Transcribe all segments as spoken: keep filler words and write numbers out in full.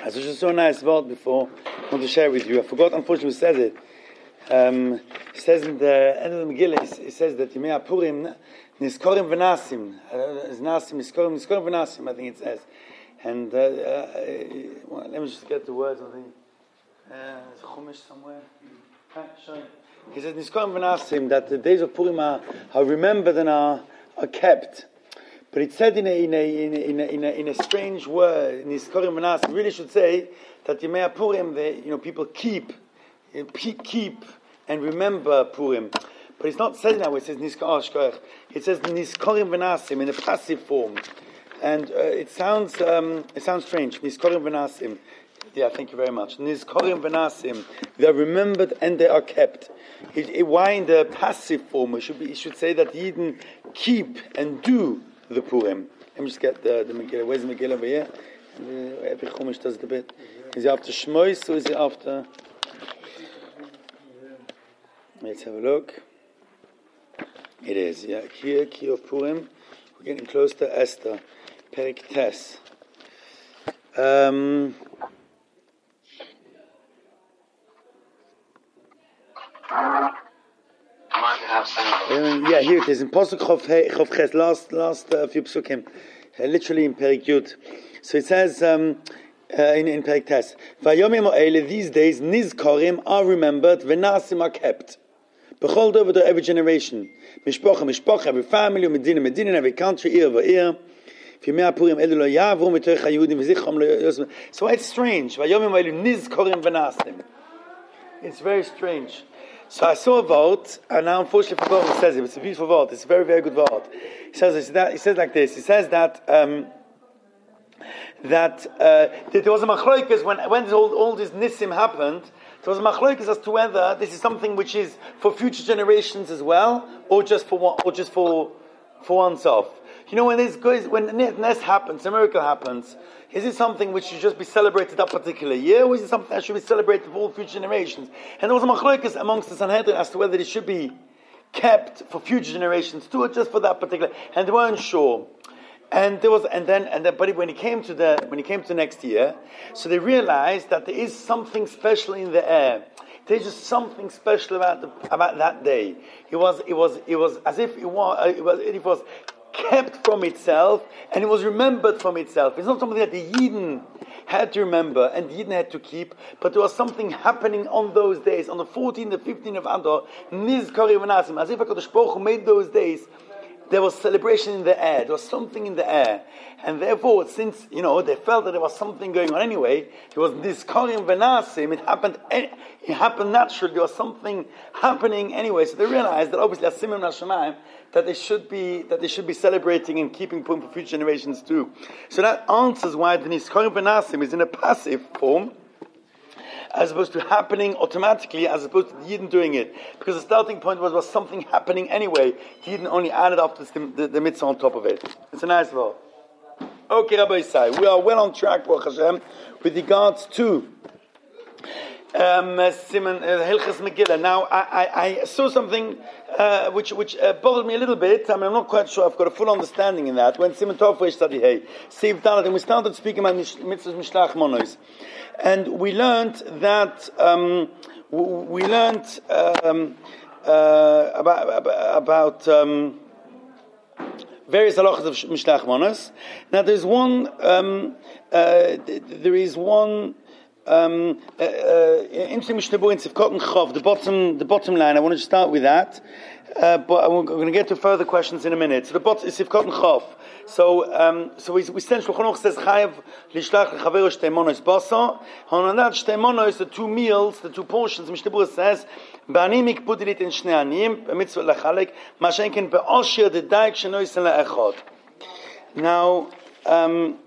It's just so nice word before. I want to share with you. I forgot, unfortunately, who says it. Um, it says in the end of the Megillah, it says that Yemei Purim, Niskorim v'nasim. Nasim, Niskorim, Niskorim v'nasim, I think it says. And uh, uh, well, let me just get the words, I think. Uh, there's a Chumash somewhere. He says, Niskorim v'nasim, that the days of Purim are, are remembered and are, are kept. But it's said in a in a in a in a, in a, in a strange word. In Niskorim v'nasim, really should say that Yemei Purim, they, you know, people keep, keep and remember Purim. But it's not said in that way. It says Niskorim. It says Niskorim v'nasim in a passive form, and uh, it sounds um, it sounds strange. Niskorim v'nasim. Yeah, thank you very much. Niskorim v'nasim. They are remembered and they are kept. It, it, why in the passive form? It should be. It should say that Yidden keep and do the Purim. Let me just get the, the Megillah. Where's the Megillah over here? Uh, every Chumash does it a bit. Is it after Shmois or is it after? Let's have a look. It is, yeah. Here, Ki of Purim. We're getting close to Esther. Perik Tes. Um... Um, yeah, here it is in Pasuk Chof Ches, last last uh, few psukim, uh, literally in Perik Yud. So it says um, uh, in in Perik Tes, Vayomim Ha'ele, these days Nizkorim are remembered, V'nasim are kept. B'chol over to every generation, Mishpocha Mishpocha, every family, Medina Medina, every country, ear over ear. So it's strange. Vayomim Ha'ele Nizkorim V'nasim. It's very strange. So I saw a vote, and now unfortunately I forgot what it says. It's a beautiful vote. It's a very, very good vote. It says that. It says like this. It says that um, that, uh, that there was a machloikas when when all, all this nisim happened. There was a machloikas as to whether this is something which is for future generations as well, or just for one, or just for for oneself. You know, when this goes, when Nes happens, a miracle happens, is it something which should just be celebrated that particular year, or is it something that should be celebrated for all future generations? And there was a machlokas amongst the Sanhedrin as to whether it should be kept for future generations too, or just for that particular. And they weren't sure. And there was, and then, and then, but when it came to the when it came to next year, so they realized that there is something special in the air. There's just something special about the, about that day. It was, it was, it was as if it was, it was, it was. kept from itself, and it was remembered from itself. It's not something that the Yidden had to remember and the Yidden had to keep, but there was something happening on those days, on the fourteenth, the fifteenth of Adar, Nizkorim v'nasim, as if HaKadosh Baruch Hu made those days. There was celebration in the air. There was something in the air. And therefore, since, you know, they felt that there was something going on anyway, it was Nizkorim v'nasim, it happened, it happened naturally, there was something happening anyway. So they realized that obviously, Asimim Nashamayim, that they should be, that they should be celebrating and keeping Purim for future generations too. So that answers why the Nizkorim v'nasim is in a passive form, as opposed to happening automatically, as opposed to the Yidden doing it. Because the starting point was, was something happening anyway. The Yidden only added after the, the, the mitzvah on top of it. It's a nice word. Okay, Rabbi Isai, we are well on track, Baruch Hashem, with regards to um, Simon uh, Hilchas Megillah. Now, I, I, I saw something uh, which which uh, bothered me a little bit. I mean, I'm not quite sure I've got a full understanding in that. When Simon Tov studied Hey, Siv Dalet, and we started speaking about mitzvahs Mishlach Monos. And we learned that um, we learned um, uh, about about um, various halachas of Mishlach Monos. Now, there's one. Um, uh, there is one um, uh, uh, interesting Mishnah in Sivkot and Chov. The bottom, the bottom line. I want to start with that, uh, but I'm going to get to further questions in a minute. So the bottom is Sivkot and Chov. So, um, so we, we stand. Shulchan Aruch says chayav lishlach lechaveru shtei monos basa. On that shtei monos, the two meals, the two portions. Mishnah Berurah says, "Ba'anim ikpudu litin shnei anim b'mitzvah lechalek mashenken be'osher dedaik shenoisen le'echad." Now, um,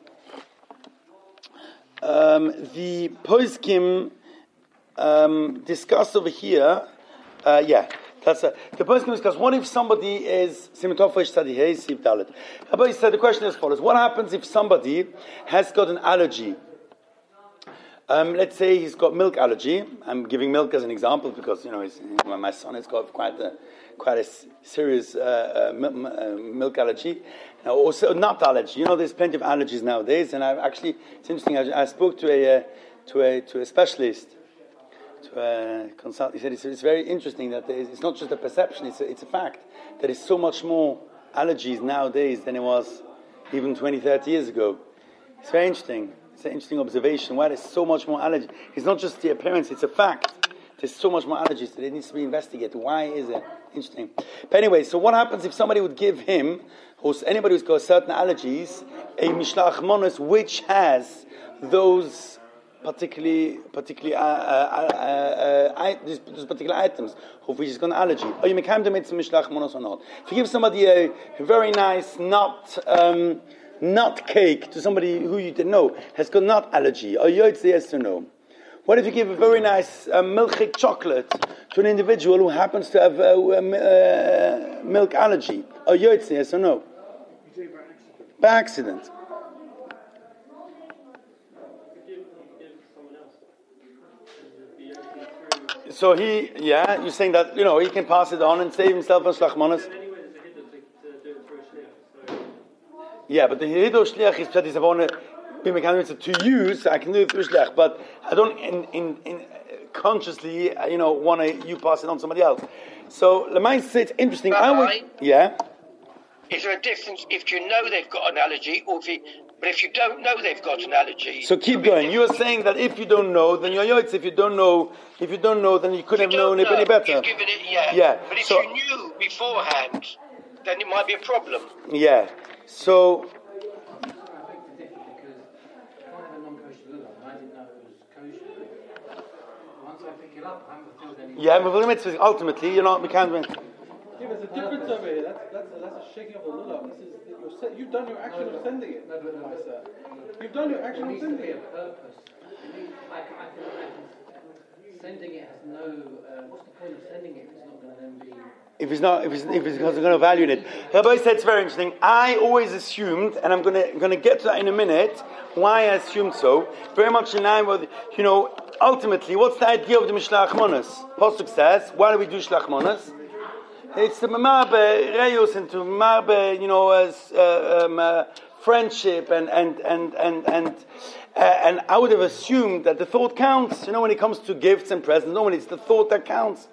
um, the poskim um, discussed over here. Uh, yeah. That's a, the person can discuss, what if somebody is Simon Tov study Hey Siv Dalet? Rabbi said the question is as follows: what happens if somebody has got an allergy? Um, let's say he's got milk allergy. I'm giving milk as an example because you know he's, my son has got quite a quite a serious uh, uh, milk allergy, Now, also not allergy. You know, there's plenty of allergies nowadays, and I've actually, it's interesting. I, I spoke to a uh, to a to a specialist, to a consultant. He said it's, it's very interesting that it's not just a perception; it's a, it's a fact that there's so much more allergies nowadays than it was even twenty, thirty years ago. It's very interesting. It's an interesting observation. Why there's so much more allergy? It's not just the appearance; it's a fact. There's so much more allergies that it needs to be investigated. Why is it? Interesting. But anyway, so what happens if somebody would give him, or anybody who's got certain allergies, a mishlach manos which has those particularly, particularly uh, uh, uh, uh, those, those particular items of which is got an allergy? Are you mekayim the mitzvah mishlach manos or not? If you give somebody a, a very nice nut um, nut cake to somebody who you didn't know has got nut allergy, are you it's yes or no? What if you give a very nice uh, milk chocolate to an individual who happens to have a uh, uh, milk allergy? Are you it's yes or no? By accident. So he, yeah, you're saying that, you know, he can pass it on and save himself on shlach manos. Yeah, but the hido shliach is that I want to to use. I can do it through shliach, but I don't in in, in consciously, you know, want to you pass it on to somebody else. So Lamaisa, it's interesting. Rabbi, I would, yeah. Is there a difference if you know they've got an allergy, or if you, but if you don't know they've got an allergy? So keep going. You are saying that if you don't know, then you're yoitz. If you don't know, if you don't know, then you could have known it any better. You've given it, yeah. Yeah. But if so, you knew beforehand, then it might be a problem. Yeah. So. Yeah, but ultimately, you're not becoming. Yeah, there's a difference over here. That's that's a, that's a shaking of the lulav. This is you're se- you've done your action of sending it. You've done your action of sending it. Purpose. I can, I can, I can, sending it has no. Uh, what's the point of sending it if it's not going to then be? If it's not, if it's if it's going to value it. Rabbi said it's very interesting. I always assumed, and I'm going to going to get to that in a minute. Why I assumed so. Very much in line with, you know, ultimately, what's the idea of the mishlach manos? Pasuk says, why do we do shlach manos? It's the marbe reus and to marbe, you know, as uh, um, uh, friendship and and and and and uh, and I would have assumed that the thought counts. You know, when it comes to gifts and presents, normally it's the thought that counts.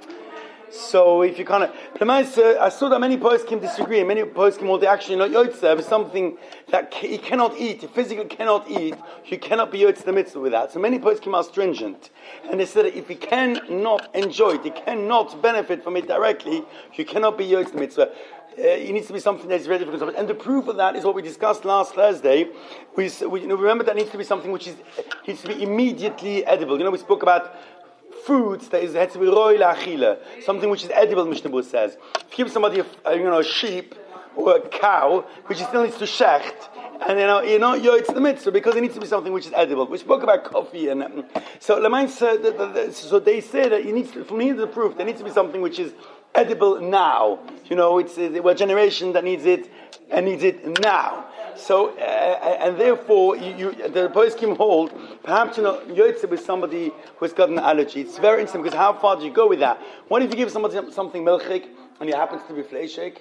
So if you kind of, but I saw that many poskim disagree. Many poskim will actually not yotzev is something that he cannot eat. You physically cannot eat. You cannot be yotzev the mitzvah with that. So many poskim are stringent, and they said that if he cannot enjoy it, he cannot benefit from it directly, you cannot be yotzev the mitzvah. Uh, it needs to be something that is very difficult. And the proof of that is what we discussed last Thursday. We, we you know, remember that needs to be something which is needs to be immediately edible. You know, we spoke about foods that is has to be roy la'achila, something which is edible. Mishnah Berurah says, if you give somebody a, you know a sheep or a cow which still needs to shecht, and you know you know yo it's the mitzvah because it needs to be something which is edible. We spoke about coffee and um, so Lamain said that, that, that, so they say that it needs to, from here to the proof there needs to be something which is edible now. You know, it's uh, we're a generation that needs it and needs it now. So, uh, and therefore, you, you, the poskim hold, perhaps, you know, yotze with somebody who's got an allergy. It's very interesting, because how far do you go with that? What if you give somebody something milchik, and he happens to be fleishik?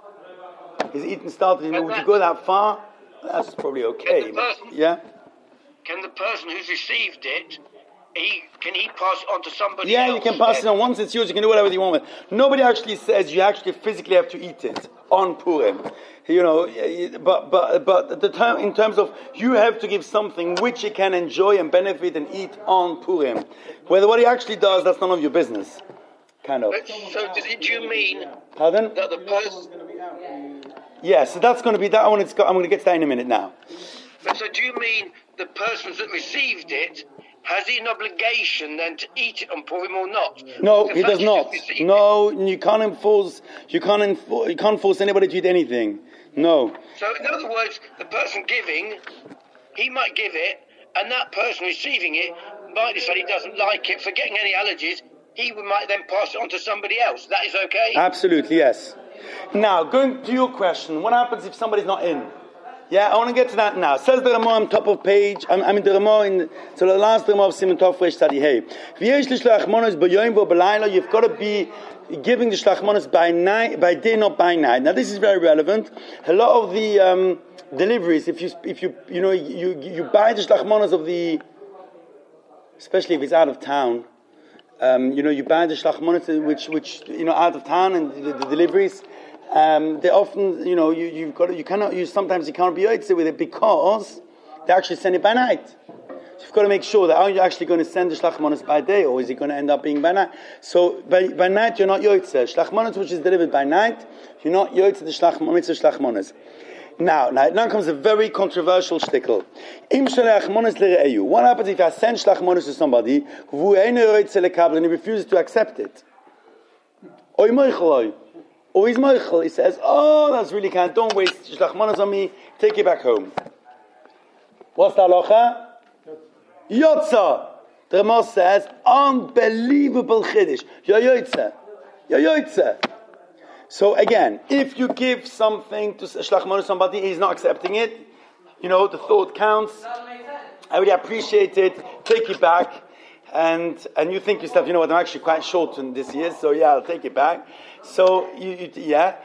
He's eating started, would you go that far? That's probably okay. Can the person, but, yeah? Can the person who's received it, he, can he pass it on to somebody yeah, else? Yeah, you can pass it on. Once it's yours, you can do whatever you want with it. Nobody actually says you actually physically have to eat it on Purim. You know, but but but the term in terms of you have to give something which you can enjoy and benefit and eat on Purim. Whether what he actually does, that's none of your business. Kind of. So does it, do you mean Pardon? that the person? Yeah, so that's going to be that one. It's got, I'm going to get to that in a minute now. So do you mean the person that received it? Has he an obligation then to eat it on Purim or not? No, he does not. No, you can't enforce. You can't enforce. You can't force anybody to eat anything. No. So, in other words, the person giving, he might give it, and that person receiving it might decide he doesn't like it. Forgetting any allergies, he might then pass it on to somebody else. That is okay? Absolutely, yes. Now, going to your question, what happens if somebody's not in? Yeah, I want to get to that now. Says the Ramah on top of page. I, I mean the Ramah in so the last Ramah of Simon Tov Fresh Study. Hey, you've got to be giving the shlachmanos by night, by day, not by night. Now this is very relevant. A lot of the um, deliveries, if you if you you know you you buy the shlachmanos of the, especially if it's out of town, um, you know you buy the shlachmanos which which you know out of town and the, the deliveries. Um, they often, you know, you, you've got to, you cannot use, sometimes you can't be yotzei with it because they actually send it by night. So you've got to make sure that are you actually going to send the shlachmanos by day or is it going to end up being by night? So by, by night you're not yotzei. Shlachmanos which is delivered by night, you're not yotzei the shlachmanos of shlachmanos. Now, now, now comes a very controversial shtickle. What happens if I send shlachmanos to somebody who and he refuses to accept it? Or he's moichel, he says, oh, that's really kind, don't waste shlachmanos on me, take it back home. What's the halacha? Yotza. The Ramah says, unbelievable chiddush. You're yotze. You're yotze. So again, if you give something to shlachmanos to somebody, he's not accepting it, you know, the thought counts, I really appreciate it, take it back. And and you think yourself, you know what, I'm actually quite short in this year, so yeah, I'll take it back. So, you, you yeah.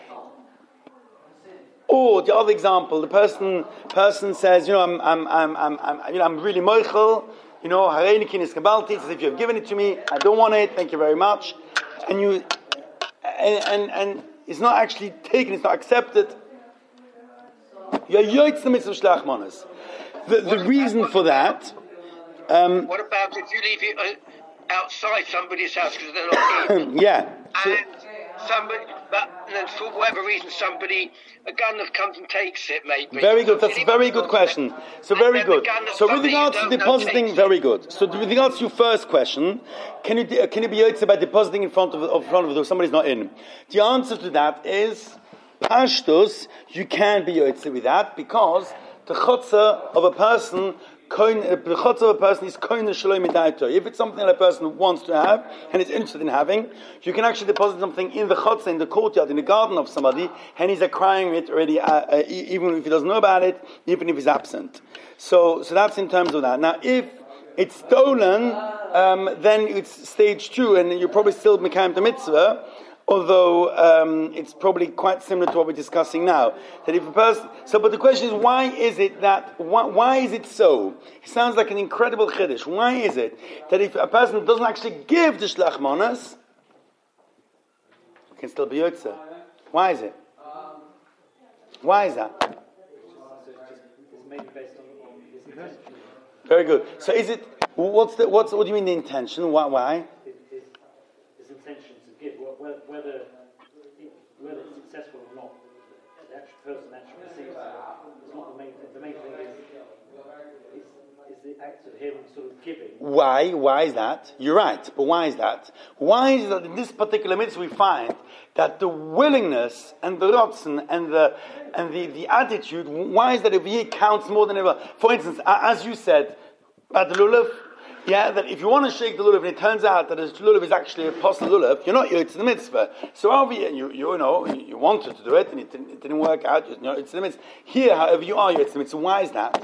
Or the other example, the person person says, you know, I'm I'm I'm I'm, I'm you know I'm really moichel, you know, hareinikin is kabalti, as if you have given it to me, I don't want it, thank you very much. And you and and, and it's not actually taken, it's not accepted. You're yoitz the mitzvah shlachmanos. The the reason for that. Um, what about if you leave it uh, outside somebody's house because they're not in? Yeah. And somebody, but and then for whatever reason, somebody, a gunner comes and takes it, maybe. Very good. That's a very good question. So very good. So with regards to depositing, very good. So with regards to your first question, can you can you be yotzei by depositing in front of in front of the somebody's not in? The answer to that is pashtus. You can be yotzei with that because the chutzah of a person. The chutzah of a person is koine shalom midaito. If it's something that a person wants to have and is interested in having, you can actually deposit something in the chutzah, in the courtyard, in the garden of somebody, and he's acquiring it already, uh, uh, even if he doesn't know about it, even if he's absent. So, so that's in terms of that. Now, if it's stolen, um, then it's stage two, and you're probably still mekayim the mitzvah. Although um, it's probably quite similar to what we're discussing now. That if a person, so, but the question is, why is it that? Why, why is it so? It sounds like an incredible chiddush. Why is it that if a person doesn't actually give the shlachmanos, it can still be yotzei? Why is it? Why is that? Very good. So, is it? What's the? What's? What do you mean the intention? Why? Why? His intention to give, whether whether whether it's successful or not, the actual person actually receives it. It's not the main thing. The main thing is is, is the act of him sort of giving. Why? Why is that? You're right, but why is that? Why is that in this particular mitzvah we find that the willingness and the rotzen and the and the, the attitude? Why is that over here counts more than ever? For instance, as you said about the lulav. Yeah, that if you want to shake the lulav and it turns out that the lulav is actually a apostle lulav, you're not yotzei the mitzvah. So over here, you, you know, you wanted to do it and it didn't, it didn't work out, you know, it's the mitzvah. Here, however, you are yotzei the mitzvah. Why is that?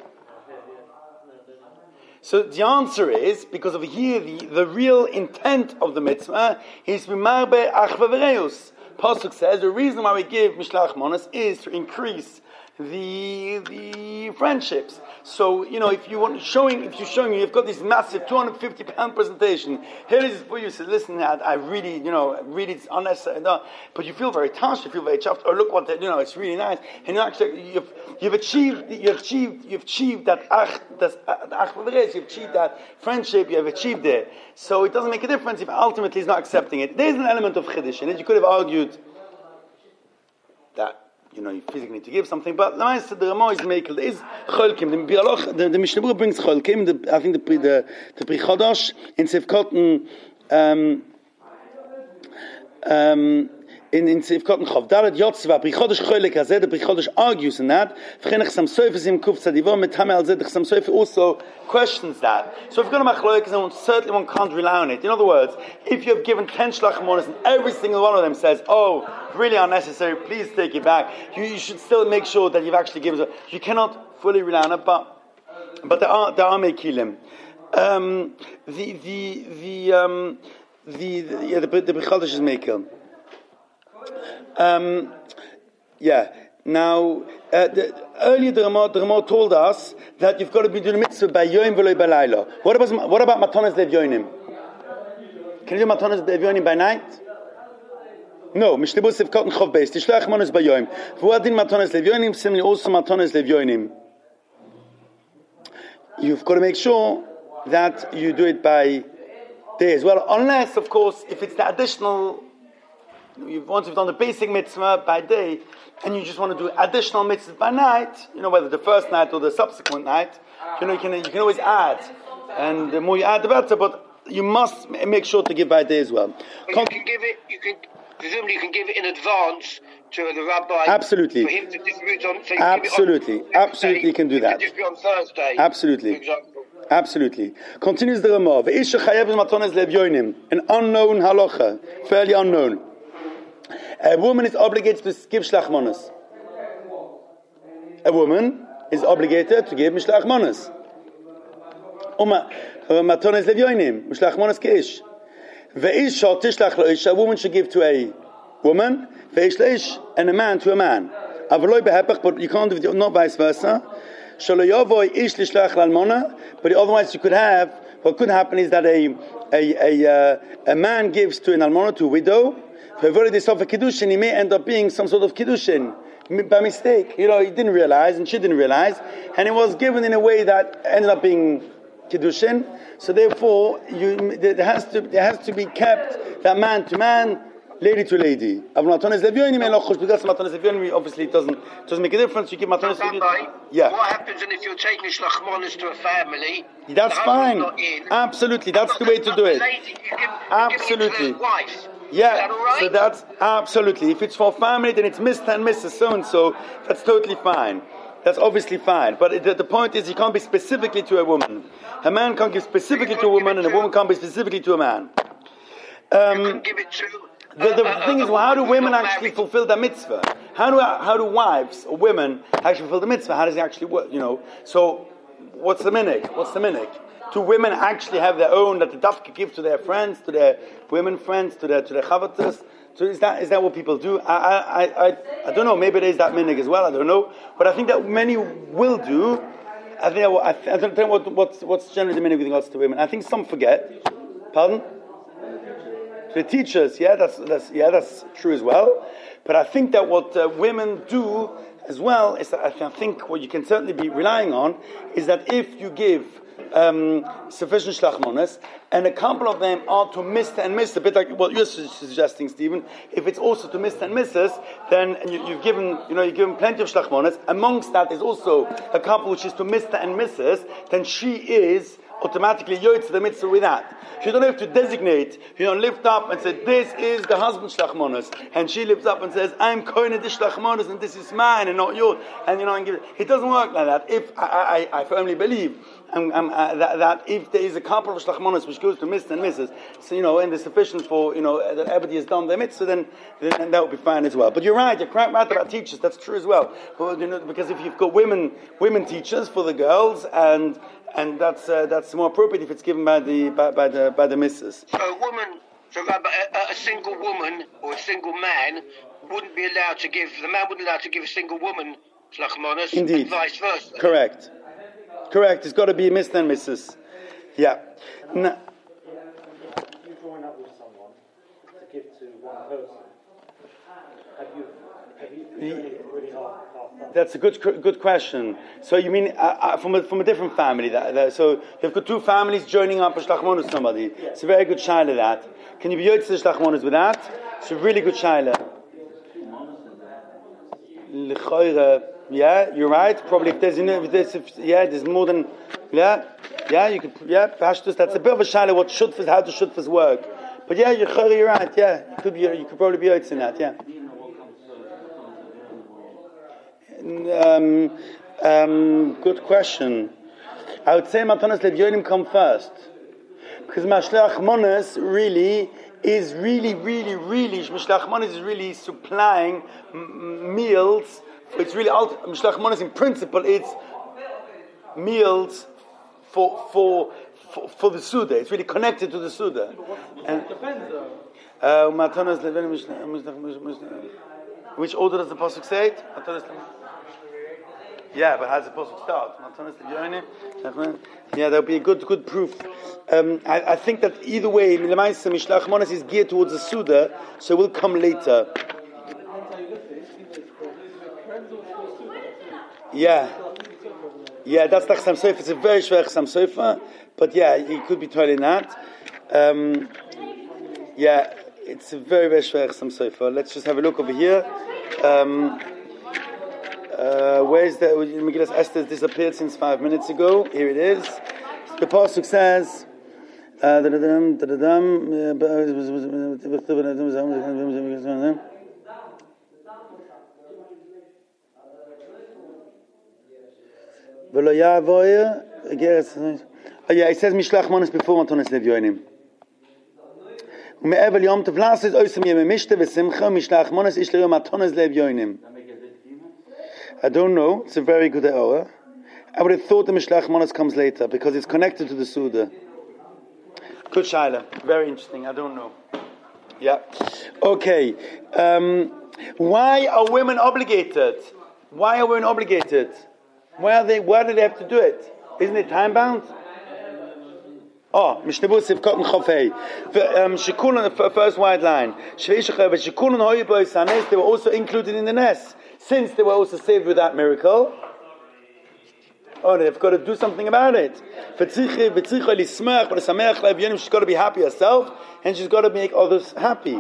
So the answer is, because over here, the, the real intent of the mitzvah is b'marbe achva v'reus. Pasuk says, the reason why we give mishlach manos is to increase the the friendships. So, you know, if you want showing, if you're showing, you've got this massive two hundred fifty pound presentation. Here it is for you. So listen, I, I really, you know, really it's unnecessary. No, but you feel very touched. You feel very chuffed. Oh, look what they, you know, it's really nice. And you actually, you've you've achieved, you've achieved, you've achieved that ach, das ach you've achieved that friendship. You have achieved it. So it doesn't make a difference if ultimately he's not accepting it. There's an element of chiddush in it. You could have argued that. You know, you physically need to give something, but the Meister, the Ramah is makel. There is cholkim. The Bialoch, the, the Mishnah Berurah brings cholkim. The, I think the the the Pri Chodosh in Sefkotten um, um, in in Sivkot and Chav Dalet Yotzva Brichodesh Cholik Hazeh the Brichodesh argues in that V'chenech Sam Soifes Im Kuf Tzadivom Metame Al Zedech Sam Soif also questions that. So if you're going to Machloek, then certainly one can't rely on it. In other words, if you have given ten Shlach Monos and every single one of them says, oh, really unnecessary, please take it back, you, you should still make sure that you've actually given it. You cannot fully rely on it, but but there are there are Mekilim. Um, the the the um, the, the yeah the the Brichodesh is Mekil. Um, yeah. Now, uh, the, earlier the Ramah, the Ramah told us that you've got to be doing mitzvah by Yom v'lo by Laila. What about what about Matanas Levyonim? Can you do Matanas Levyonim by night? No. Mishlibus Sivkot and Chav Beis. Tishlach Monos by Yom. V'adin Matanas Levyonim. Similarly, also Matanas Levyonim. You've got to make sure that you do it by day as well, unless, of course, if it's the additional. You've, once you've done the basic mitzvah by day, and you just want to do additional mitzvahs by night, you know, whether the first night or the subsequent night, you know, you can you can always add, and the more you add, the better. But you must make sure to give by day as well. But you can give it. You can presumably you can give it in advance to the rabbi. Absolutely. For him to distribute on. So you Absolutely. Give it on Absolutely, you can do that. Just on Thursday. Absolutely. For example. Absolutely. Continues the Ramah. Ve'isha chayev matanas levyonim, an unknown halacha, fairly unknown. A woman is obligated to give shlach manos. A woman is obligated to give mishlach manos. Uma matanas levyonim, mishlach manos keish. Ve'isha tishlach lo'ish. A woman should give to a woman. Ve'ish lo'ish, and a man to a man. Avaloi behepach, but you can't do it, not vice versa. Shaloyavoy ish lishlach lalmona. But otherwise, you could have. What could happen is that a a a, uh, a man gives to an almona, to a widow. He may end up being some sort of kiddushin by mistake. You know, he didn't realize, and she didn't realize, and it was given in a way that ended up being kiddushin. So therefore, you, there has to there has to be kept that man to man, lady to lady. Because obviously it doesn't doesn't make a difference. You give matanas levyonim. Yeah. What happens if you're taking shlach manos to a family? That's fine. Absolutely, that's the way to do it. Lady, you give, Absolutely. You give it to the wife. Yeah, Is that all right? so that's absolutely. If it's for family, then it's Mister and Missus So and so. That's totally fine. That's obviously fine. But the, the point is, you can't be specifically to a woman. A man can't give specifically to a woman, and a woman can't be specifically to a man. Um, you can give it to. the the uh, thing uh, is, well, how do who's women not actually married. fulfill the mitzvah? How do how do wives or women actually fulfill the mitzvah? How does it actually work? You know. So, what's the minhag? What's the minhag? Do women actually have their own that the dafka give to their friends, to their women friends, to their to their chavatas? So is that is that what people do? I I I I don't know. Maybe there is that minhag as well. I don't know. But I think that many will do. I think I, I, I don't know what what's what's generally the minhag with regards to women. I think some forget. Pardon? The teachers, yeah, that's that's yeah, that's true as well. But I think that what uh, women do as well is that I think what you can certainly be relying on is that if you give Um, sufficient shlach manos, and a couple of them are to Mister and Missus A bit like what you're su- suggesting, Stephen. If it's also to Mister and Missus, then and you, you've given, you know, you've given plenty of shlach manos. Amongst that is also a couple which is to Mister and Missus Then she is automatically yoytz the mitzvah with that. You don't have to designate. You don't lift up and say, "This is the husband's shlach manos," and she lifts up and says, "I'm kohen this shlach manos, and this is mine and not yours." And you know, and give it. It doesn't work like that. If I, I, I firmly believe. Um, um, uh, that, that if there is a couple of shlach manos which goes to Mister and Missus so you know, and there's sufficient for you know that everybody has done their mitzvah, then, then that would be fine as well. But you're right, you're quite right about teachers. That's true as well. But, you know, because if you've got women, women teachers for the girls, and and that's uh, that's more appropriate if it's given by the by, by the by the missus. So a woman, so a, a single woman or a single man wouldn't be allowed to give. The man wouldn't be allowed to give a single woman shlach manos, Indeed. and vice versa. Correct. Correct. It's got to be Mister and Missus Yeah. No. If you join up with someone to give to one person, have you have you really, really half, half done? That's a good good question. So you mean uh, uh, from a from a different family? That, that so you've got two families joining up a shlach manos with somebody. Yeah. It's a very good shaila that. Can you be yoytz the shlach manos with that? It's a really good shaila. L'choira. Yeah, you're right. Probably if there's, you know, if there's if, yeah, there's more than, yeah, yeah, you could, yeah, pashtus. That's a bit of a shaila. What shutfas, how do shutfas work? But yeah, you're, you're right. Yeah, you could be. You could probably be in that. Yeah. Um, um, good question. I would say Matanas Levyonim come first, because Mashleach Monas really is really, really, really Mashleach Monas is really supplying m- meals. It's really Mashleach Monas in principle. It's meals for for for, for the Suda. It's really connected to the Suda. And It depends though. uh, Matanas Levyonim. Which order does the pasuk say it? Yeah, but how does the pasuk start? Yeah, there'll be a good, good proof. Um, I, I think that either way, Mishlach Monas is geared towards the Suda, so it will come later. Yeah, yeah, that's the Chasam Sofer. It's a very shver Chasam Sofer, but yeah, it could be telling that. Um, yeah, it's a very, very shver Chasam Sofer. Let's just have a look over here. Um, Uh, where's the Megillas Esther disappeared since five minutes ago? Here it is. The pasuk says, uh, oh yeah, it says Mishlach Monas before Matanas Levyonim. ומעבר ליום טוב לעשות עושים ימי משתה ושמחה משלח מונס איש ליום מתונס לביונים. I don't know. It's a very good hour. I would have thought the Mishlach Monas comes later because it's connected to the Suda. Good Shaila. Very interesting. I don't know. Yeah. Okay. Um, why are women obligated? Why are women obligated? Why are they? Why do they have to do it? Isn't it time bound? Oh, Mishnebus Sivkot and Chofei. Shekulon, the first white line. Shekulon Hoyiboy Sanes. They were also included in the nest. Since they were also saved with that miracle, oh, they've got to do something about it. She's got to be happy herself, and she's got to make others happy.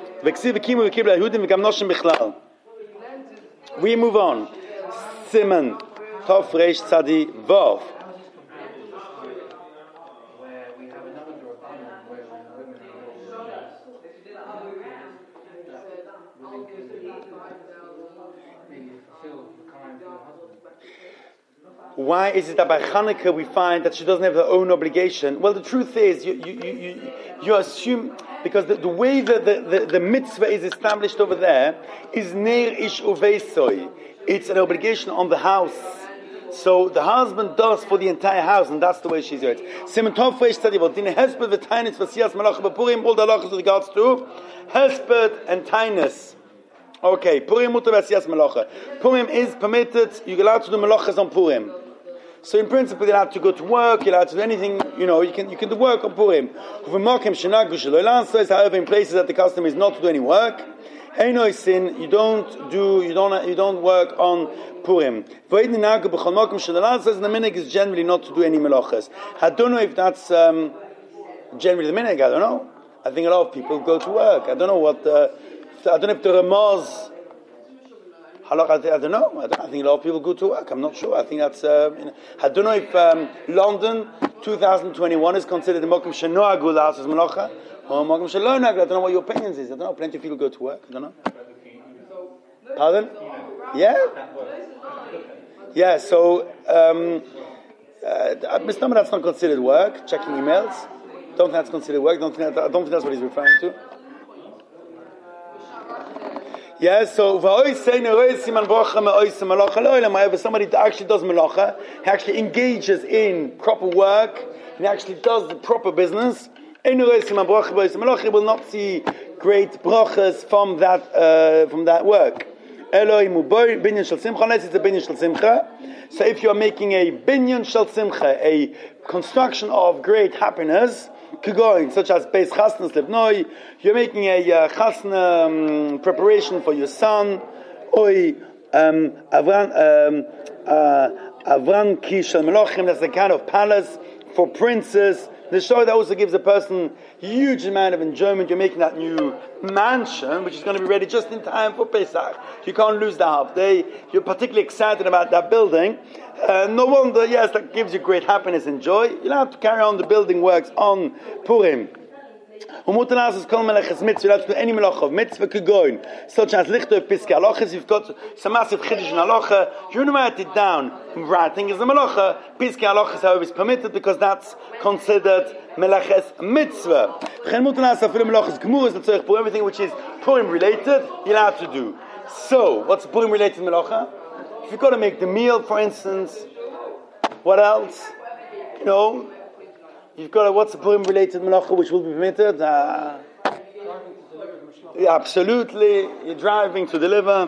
We move on. Siman Tov Reish Tzadi Vav. Why is it that by Hanukkah we find that she doesn't have her own obligation? Well, the truth is, you you you, you, you assume, because the, the way that the, the, the mitzvah is established over there is Ner Ish Uveisoi. It's an obligation on the house. So the husband does for the entire house, and that's the way she's doing it. Siman Tov Reish Tzadi Vav. Din Hesped v'Tainus v'Siyas Malach b'Purim. All the halachas with regards to Hesped and Tainus. Okay, Purim mutar v'Siyas Malacha. Purim is permitted. You're allowed to do malachas on Purim. So in principle, you're allowed to go to work, you're allowed to do anything, you know, you can you can do work on Purim. However, in places that the custom is not to do any work, sin, you don't do, you don't you don't work on Purim. The minhag is generally not to do any melachas. I don't know if that's um, generally the minhag, I don't know. I think a lot of people go to work. I don't know what, uh, I don't know if the Ramaz, I don't know. I, don't, I think a lot of people go to work. I'm not sure. I think that's. Uh, you know, I don't know if um, London twenty twenty-one is considered the Mokum Shenoagu La'asos Melacha or Mokum Shelonag. I don't know what your opinions is. I don't know. Plenty of people go to work. I don't know. Pardon? Yeah. Yeah. So, um, uh, Mister that's not considered work. Checking emails. Don't think that's considered work. Don't think that, I don't think that's what he's referring to. Yeah, so if somebody actually does melacha, he actually engages in proper work, he actually does the proper business, he will not see great brachas from that uh, from that work. Unless it's a binyan shel simcha. So if you are making a binyan shel simcha, a construction of great happiness, such as Beis Chasnas Lebnoi, you're making a uh, chasna um, preparation for your son, Oi um, Avran um, uh, Avran Kishal Melochim, that's the kind of palace for princes. The show that also gives a person a huge amount of enjoyment. You're making that new mansion, which is going to be ready just in time for Pesach. You can't lose the half day. You're particularly excited about that building. Uh, no wonder, yes, that gives you great happiness and joy. You'll have to carry on the building works on Purim. Umutanaz is kol meleches mitzvah. That's any melach of mitzvah could go in. Such as lichter piske halachas. You've got some massive chiddush in halacha. You write it down. Writing is a melacha. Piske halachas, however, is permitted because that's considered meleches mitzvah. Chen mutanaz afilu melachas gemur is the tzorich purim. Everything which is purim related, you're allowed to do. So, what's purim related melacha? If you've got to make the meal, for instance, what else? You know. You've got a, what's the Purim-related melacha which will be permitted? Uh, yeah, absolutely. You're driving to deliver,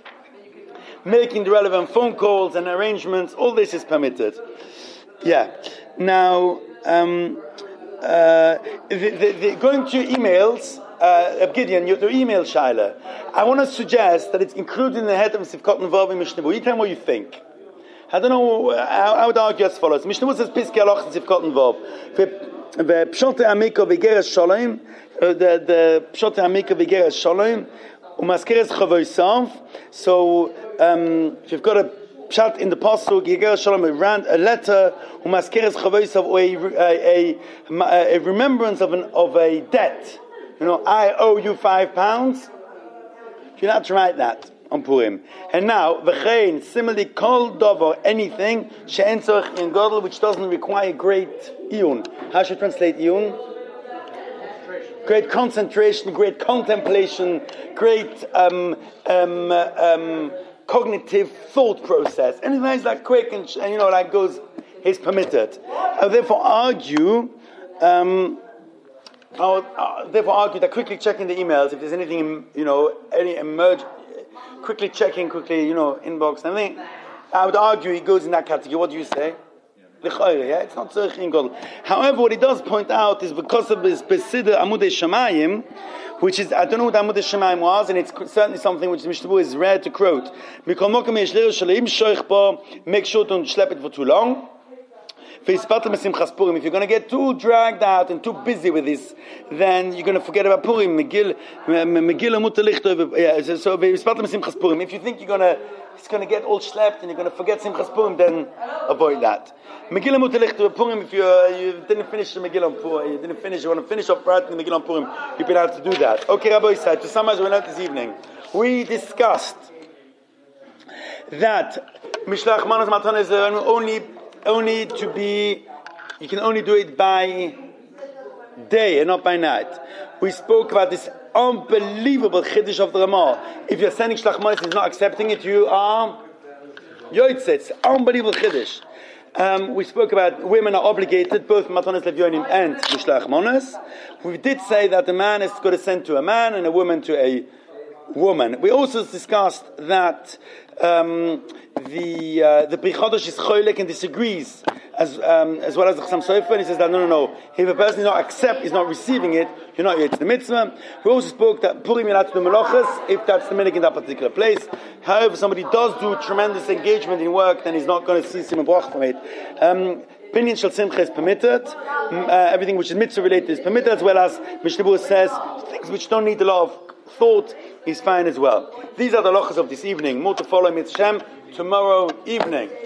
making the relevant phone calls and arrangements. All this is permitted. Yeah. Now, um, uh, the, the, the, going to your emails, uh, Gideon, your, your email, Shaila, I want to suggest that it's included in the head of Sivkot Nevav and Mishnah. You tell me what you think. I don't know, I, I would argue as follows. Mishnah says, Piske Aloch Zivkot and Vov. The Pshote Amika V'geres Shalom, the Pshote Amika V'geres Shalom, Umaskeres Chavoisav. So, um, if you've got a Pshat in the Pasuk, V'geres Shalom, a, ran, a letter, Umaskeres Chavoisav, or a, a, a, a remembrance of, an, of a debt. You know, I owe you five pounds. You're not to write that on Purim. And now, v'chein, similarly, kol dover, anything, she'en tzorich in godel, which doesn't require great iyun. How should you translate iyun? Great concentration, great contemplation, great um, um, um, cognitive thought process. Anything that's like quick and, and you know, like goes, is permitted. I would therefore argue, um, I would uh, therefore argue that quickly checking the emails, if there's anything, you know, any emerge. Quickly checking, quickly, you know, inbox and everything. I would argue he goes in that category. What do you say? Yeah, it's not tzorich in godel. However, what he does point out is because of this Besider Amudei Shamayim, which is, I don't know what Amudei Shamayim was, and it's certainly something which the Mishnah is rare to quote. Make sure don't schlep it for too long. If you're going to get too dragged out and too busy with this, then you're going to forget about Purim. Megillah Mutter. So if you think you're going to, it's going to get all schlepped and you're going to forget Simchas Purim, then avoid that. Megillah Mutter Purim. If you uh, you didn't finish the Megillah on Purim, you didn't finish, you want to finish off writing the Megillah on Purim, you've been able to do that. Okay, Rabbi Yisai, to summarize what we learned this evening, we discussed that Mishlach Manos Matan is only only to be, you can only do it by day and not by night. We spoke about this unbelievable chiddush of the Ramah. If you're sending Shlach Manos and he's not accepting it, you are Yotzei. It's unbelievable chiddush. Um, we spoke about women are obligated, both Matanos Levyonim and Mishlach Manos. We did say that a man is going to send to a man and a woman to a woman. We also discussed that um, the uh, the Pri Chodesh is choilek and disagrees, as um, as well as the Chassam Sofer, and he says that no, no, no. If a person is not accept, is not receiving it, you're not yet to the mitzvah. We also spoke that Purim you're allowed to do melachas if that's the minhag in that particular place. However, somebody does do tremendous engagement in work, then he's not going to see simon brach from it. Um, Opinion shel simcha is permitted. Uh, everything which is mitzvah related is permitted, as well as Mishnah Berurah says things which don't need a lot of thought is fine as well. These are the halachas of this evening. More to follow, Mitzvah Shem, tomorrow evening.